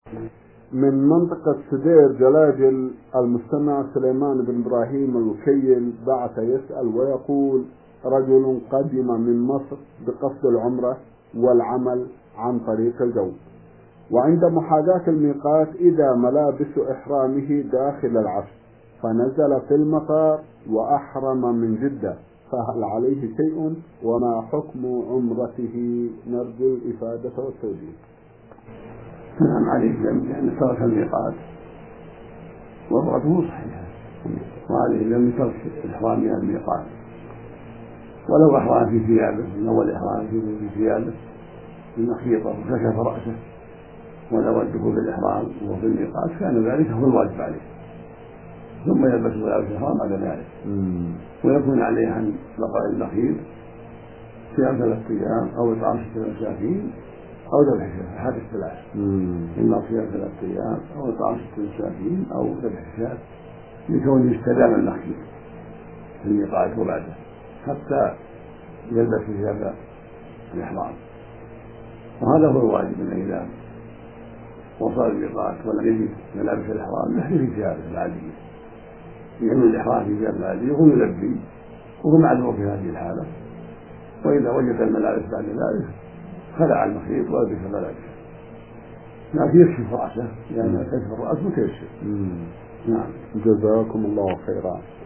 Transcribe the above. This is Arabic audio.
من منطقة سدير جلاجل المستمع سليمان بن إبراهيم الوكيل بعث يسأل ويقول: رجل قدم من مصر بقصد العمرة والعمل عن طريق الجو، وعند محاذاة الميقات إذا ملابس إحرامه داخل العشر، فنزل في المطار وأحرم من جدة، فهل عليه شيء؟ وما حكم عمرته؟ نرجو الإفادة والتوجيه. نعم عليه ذنب لأن ترك الميقات وعمرته صحيحة، وعليه ذنب ترك الإحرام من الميقات، ولو أحرم في ثيابه من أول إحرام في ثيابه المخيطة وكشف رأسه ونوى الدخول بالإحرام وهو في الميقات كان ذلك هو الواجب عليه، ثم يلبس ملابس الإحرام بعد ذلك، ويكون عليه عن بقاء المخيط صيام 3 أيام أو إطعام 6 مساكين أو ذبح شاة، أحد الثلاث، إما صيام 3 أيام أو إطعام 6 مساكين أو ذبح شاة، لكونه استدام المخيط في الميقات وبعده حتى يلبس ثياب الإحرام. وهذا هو الواجب، من إذا وصل الميقات ولم يجد ملابس الإحرام يحرم في ثيابه العادية، يعمل الإحرام في ثيابه العادية وهو يلبي وهو معذور في هذه الحالة. وإذا وجد الملابس بعد ذلك خلع المخيط ولبس ملابسه، لكن يكشف رأسه لأن كشف الرأس متيسر. نعم، جزاكم الله خيرا.